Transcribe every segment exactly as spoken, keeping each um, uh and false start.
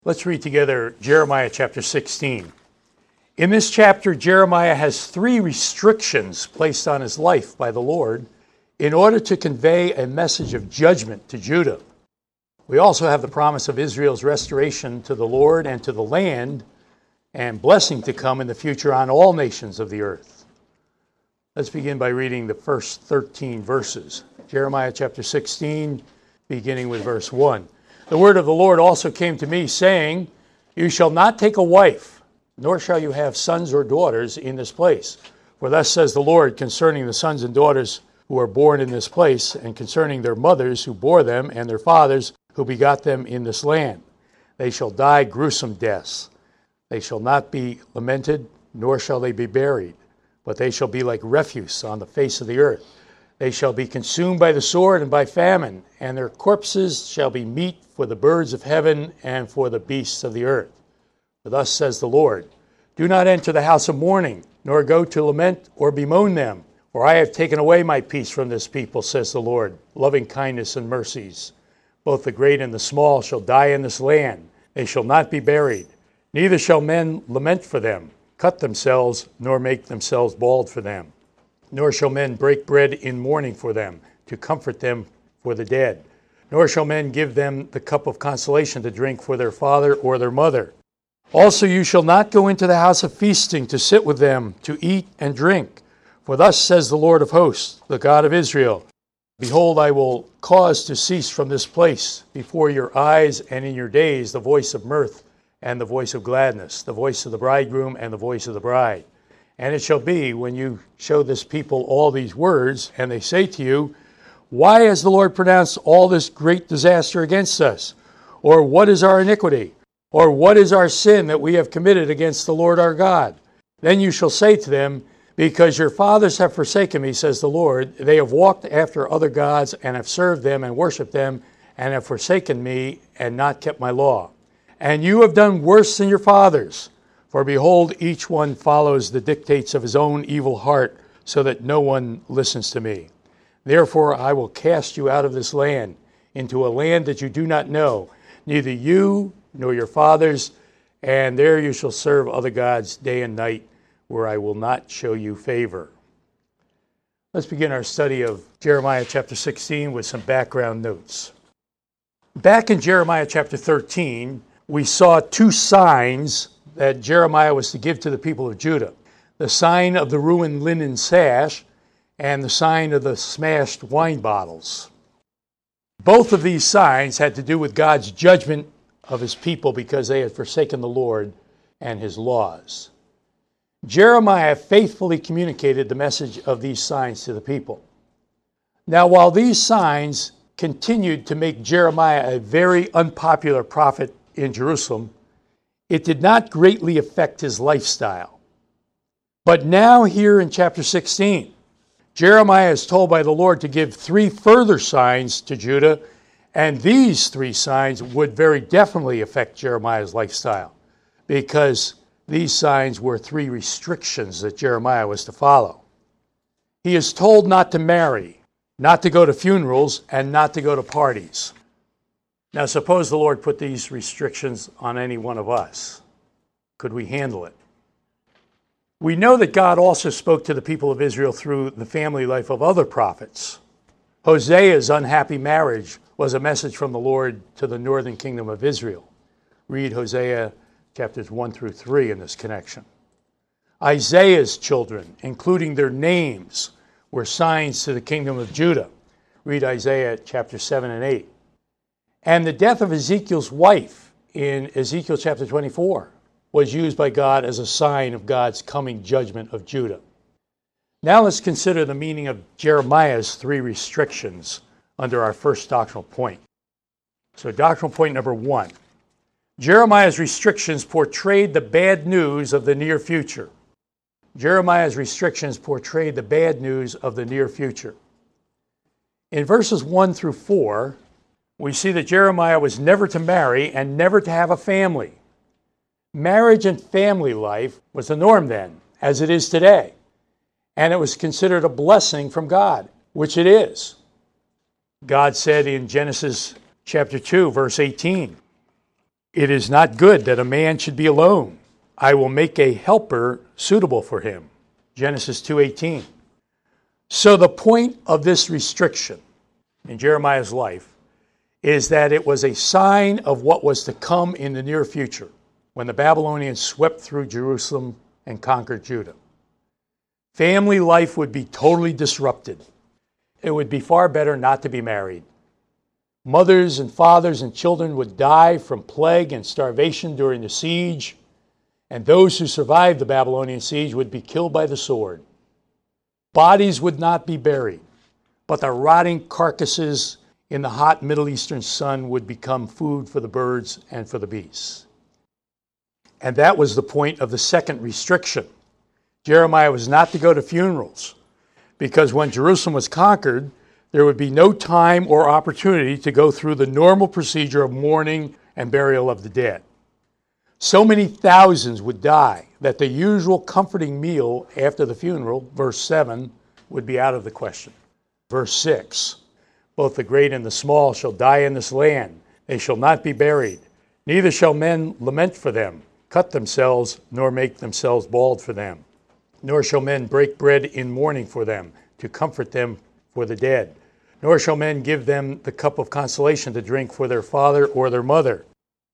Let's read together Jeremiah chapter sixteen. In this chapter, Jeremiah has three restrictions placed on his life by the Lord in order to convey a message of judgment to Judah. We also have the promise of Israel's restoration to the Lord and to the land, and blessing to come in the future on all nations of the earth. Let's begin by reading the first thirteen verses. Jeremiah chapter sixteen, beginning with verse one. The word of the Lord also came to me, saying, You shall not take a wife, nor shall you have sons or daughters in this place. For thus says the Lord concerning the sons and daughters who are born in this place, and concerning their mothers who bore them, and their fathers who begot them in this land. They shall die gruesome deaths. They shall not be lamented, nor shall they be buried, but they shall be like refuse on the face of the earth. They shall be consumed by the sword and by famine, and their corpses shall be meat for the birds of heaven and for the beasts of the earth. For thus says the Lord, Do not enter the house of mourning, nor go to lament or bemoan them. For I have taken away my peace from this people, says the Lord, loving kindness and mercies. Both the great and the small shall die in this land. They shall not be buried. Neither shall men lament for them, cut themselves, nor make themselves bald for them. Nor shall men break bread in mourning for them, to comfort them for the dead. Nor shall men give them the cup of consolation to drink for their father or their mother. Also you shall not go into the house of feasting to sit with them, to eat and drink. For thus says the Lord of hosts, the God of Israel, Behold, I will cause to cease from this place before your eyes and in your days the voice of mirth and the voice of gladness, the voice of the bridegroom and the voice of the bride. And it shall be, when you show this people all these words, and they say to you, Why has the Lord pronounced all this great disaster against us? Or what is our iniquity? Or what is our sin that we have committed against the Lord our God? Then you shall say to them, Because your fathers have forsaken me, says the Lord, they have walked after other gods, and have served them and worshipped them, and have forsaken me, and not kept my law. And you have done worse than your fathers. For behold, each one follows the dictates of his own evil heart, so that no one listens to me. Therefore I will cast you out of this land, into a land that you do not know, neither you nor your fathers, and there you shall serve other gods day and night, where I will not show you favor. Let's begin our study of Jeremiah chapter sixteen with some background notes. Back in Jeremiah chapter thirteen, we saw two signs that Jeremiah was to give to the people of Judah. The sign of the ruined linen sash and the sign of the smashed wine bottles. Both of these signs had to do with God's judgment of his people because they had forsaken the Lord and his laws. Jeremiah faithfully communicated the message of these signs to the people. Now, while these signs continued to make Jeremiah a very unpopular prophet in Jerusalem, it did not greatly affect his lifestyle. But now here in chapter sixteen, Jeremiah is told by the Lord to give three further signs to Judah, and these three signs would very definitely affect Jeremiah's lifestyle, because these signs were three restrictions that Jeremiah was to follow. He is told not to marry, not to go to funerals, and not to go to parties. Now, suppose the Lord put these restrictions on any one of us. Could we handle it? We know that God also spoke to the people of Israel through the family life of other prophets. Hosea's unhappy marriage was a message from the Lord to the northern kingdom of Israel. Read Hosea chapters one through three in this connection. Isaiah's children, including their names, were signs to the kingdom of Judah. Read Isaiah chapter seven and eight. And the death of Ezekiel's wife in Ezekiel chapter twenty-four was used by God as a sign of God's coming judgment of Judah. Now let's consider the meaning of Jeremiah's three restrictions under our first doctrinal point. So doctrinal point number one. Jeremiah's restrictions portrayed the bad news of the near future. Jeremiah's restrictions portrayed the bad news of the near future. In verses one through four, we see that Jeremiah was never to marry and never to have a family. Marriage and family life was the norm then, as it is today. And it was considered a blessing from God, which it is. God said in Genesis chapter two, verse eighteen, It is not good that a man should be alone. I will make a helper suitable for him. Genesis two eighteen. So the point of this restriction in Jeremiah's life is that it was a sign of what was to come in the near future when the Babylonians swept through Jerusalem and conquered Judah. Family life would be totally disrupted. It would be far better not to be married. Mothers and fathers and children would die from plague and starvation during the siege, and those who survived the Babylonian siege would be killed by the sword. Bodies would not be buried, but the rotting carcasses in the hot Middle Eastern sun would become food for the birds and for the beasts. And that was the point of the second restriction. Jeremiah was not to go to funerals, because when Jerusalem was conquered, there would be no time or opportunity to go through the normal procedure of mourning and burial of the dead. So many thousands would die that the usual comforting meal after the funeral, verse seven, would be out of the question. Verse six, both the great and the small shall die in this land. They shall not be buried. Neither shall men lament for them, cut themselves, nor make themselves bald for them. Nor shall men break bread in mourning for them, to comfort them for the dead. Nor shall men give them the cup of consolation to drink for their father or their mother.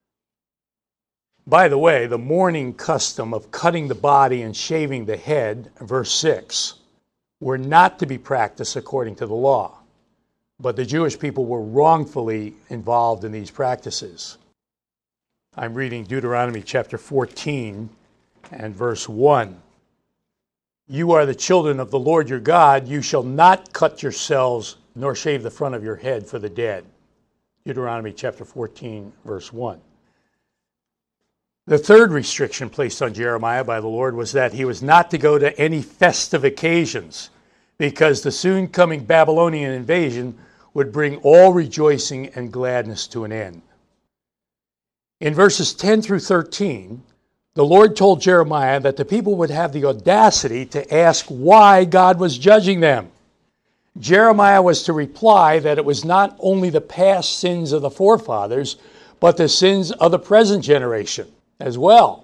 By the way, the mourning custom of cutting the body and shaving the head, verse six, were not to be practiced according to the law. But the Jewish people were wrongfully involved in these practices. I'm reading Deuteronomy chapter fourteen and verse one. You are the children of the Lord your God. You shall not cut yourselves nor shave the front of your head for the dead. Deuteronomy chapter fourteen, verse one. The third restriction placed on Jeremiah by the Lord was that he was not to go to any festive occasions, because the soon coming Babylonian invasion would bring all rejoicing and gladness to an end. In verses ten through thirteen, the Lord told Jeremiah that the people would have the audacity to ask why God was judging them. Jeremiah was to reply that it was not only the past sins of the forefathers, but the sins of the present generation as well.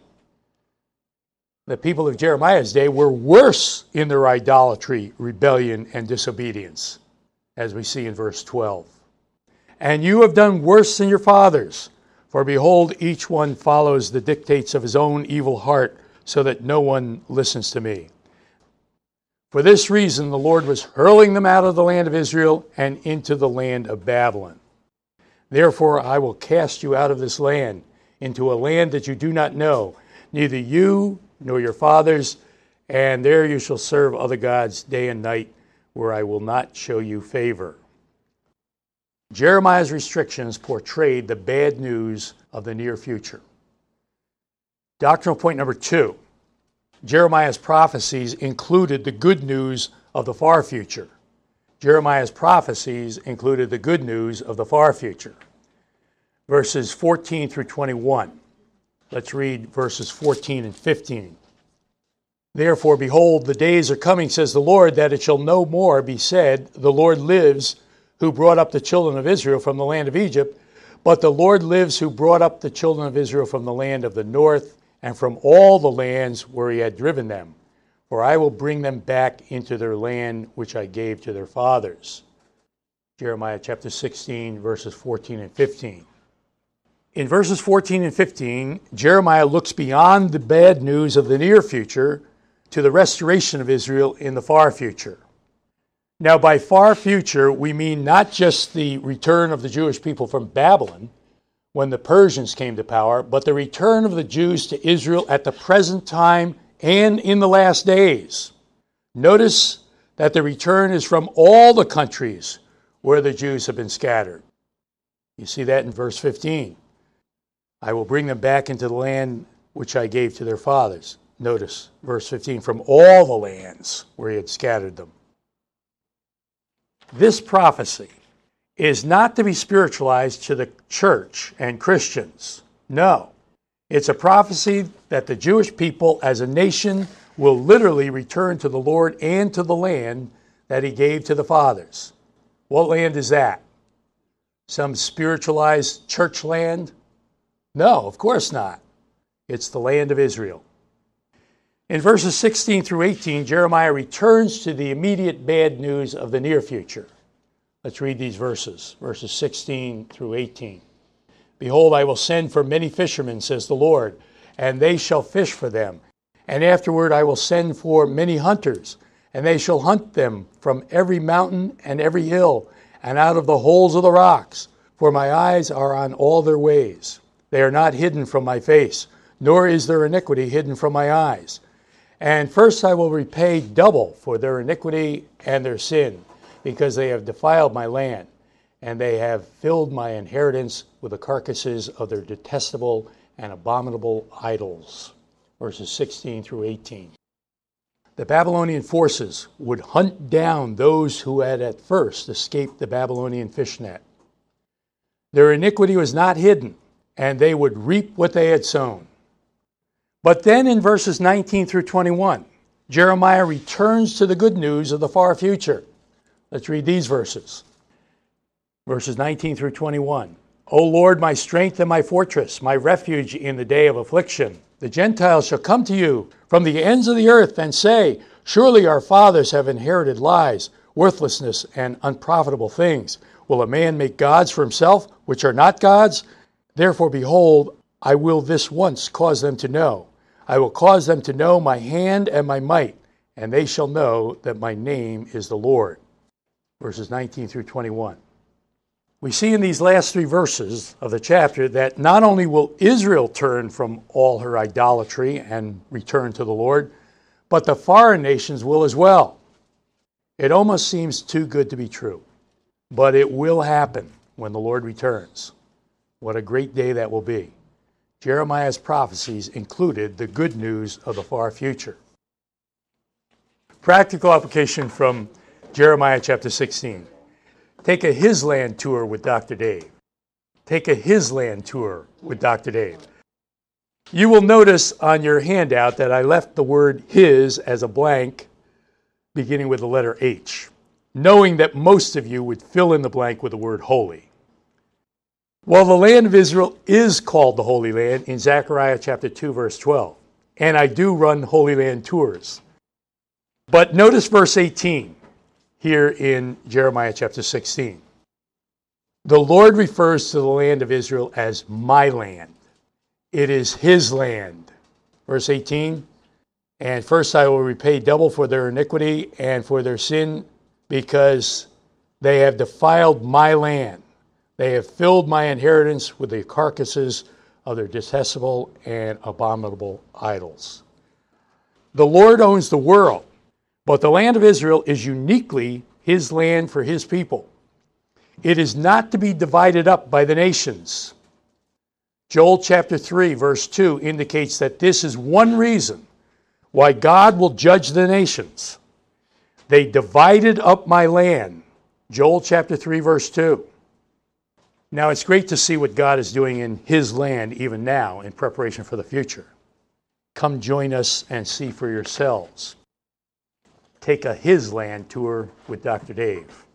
The people of Jeremiah's day were worse in their idolatry, rebellion, and disobedience, as we see in verse twelve. And you have done worse than your fathers. For behold, each one follows the dictates of his own evil heart, so that no one listens to me. For this reason, the Lord was hurling them out of the land of Israel and into the land of Babylon. Therefore, I will cast you out of this land, into a land that you do not know, neither you nor your fathers, and there you shall serve other gods day and night, where I will not show you favor. Jeremiah's restrictions portrayed the bad news of the near future. Doctrinal point number two. Jeremiah's prophecies included the good news of the far future. Jeremiah's prophecies included the good news of the far future. Verses fourteen through twenty-one. Let's read verses fourteen and fifteen. Therefore, behold, the days are coming, says the Lord, that it shall no more be said, the Lord lives, who brought up the children of Israel from the land of Egypt, but the Lord lives, who brought up the children of Israel from the land of the north, and from all the lands where he had driven them. For I will bring them back into their land, which I gave to their fathers. Jeremiah chapter sixteen, verses fourteen and fifteen. In verses fourteen and fifteen, Jeremiah looks beyond the bad news of the near future to the restoration of Israel in the far future. Now, by far future, we mean not just the return of the Jewish people from Babylon when the Persians came to power, but the return of the Jews to Israel at the present time and in the last days. Notice that the return is from all the countries where the Jews have been scattered. You see that in verse fifteen. I will bring them back into the land which I gave to their fathers. Notice verse fifteen, from all the lands where he had scattered them. This prophecy is not to be spiritualized to the church and Christians. No. It's a prophecy that the Jewish people as a nation will literally return to the Lord and to the land that he gave to the fathers. What land is that? Some spiritualized church land? No, of course not. It's the land of Israel. In verses sixteen through eighteen, Jeremiah returns to the immediate bad news of the near future. Let's read these verses, verses sixteen through eighteen. Behold, I will send for many fishermen, says the Lord, and they shall fish for them. And afterward I will send for many hunters, and they shall hunt them from every mountain and every hill, and out of the holes of the rocks. For my eyes are on all their ways. They are not hidden from my face, nor is their iniquity hidden from my eyes. And first I will repay double for their iniquity and their sin, because they have defiled my land, and they have filled my inheritance with the carcasses of their detestable and abominable idols. Verses sixteen through eighteen. The Babylonian forces would hunt down those who had at first escaped the Babylonian fishnet. Their iniquity was not hidden, and they would reap what they had sown. But then in verses nineteen through twenty-one, Jeremiah returns to the good news of the far future. Let's read these verses. Verses nineteen through twenty-one. O Lord, my strength and my fortress, my refuge in the day of affliction. The Gentiles shall come to you from the ends of the earth and say, surely our fathers have inherited lies, worthlessness, and unprofitable things. Will a man make gods for himself, which are not gods? Therefore, behold, I will this once cause them to know. I will cause them to know my hand and my might, and they shall know that my name is the Lord. Verses nineteen through twenty-one. We see in these last three verses of the chapter that not only will Israel turn from all her idolatry and return to the Lord, but the foreign nations will as well. It almost seems too good to be true, but it will happen when the Lord returns. What a great day that will be. Jeremiah's prophecies included the good news of the far future. Practical application from Jeremiah chapter sixteen. Take a His Land tour with Doctor Dave. Take a His Land tour with Doctor Dave. You will notice on your handout that I left the word His as a blank beginning with the letter H, knowing that most of you would fill in the blank with the word holy. Well, the land of Israel is called the Holy Land in Zechariah chapter two, verse twelve, and I do run Holy Land tours. But notice verse eighteen. Here in Jeremiah chapter sixteen. The Lord refers to the land of Israel as my land. It is His land. Verse eighteen, and first I will repay double for their iniquity and for their sin, because they have defiled my land. They have filled my inheritance with the carcasses of their detestable and abominable idols. The Lord owns the world, but the land of Israel is uniquely His land for His people. It is not to be divided up by the nations. Joel chapter three, verse two indicates that this is one reason why God will judge the nations. They divided up my land. Joel chapter three, verse two. Now, it's great to see what God is doing in His land even now in preparation for the future. Come join us and see for yourselves. Take a His Land tour with Doctor Dave.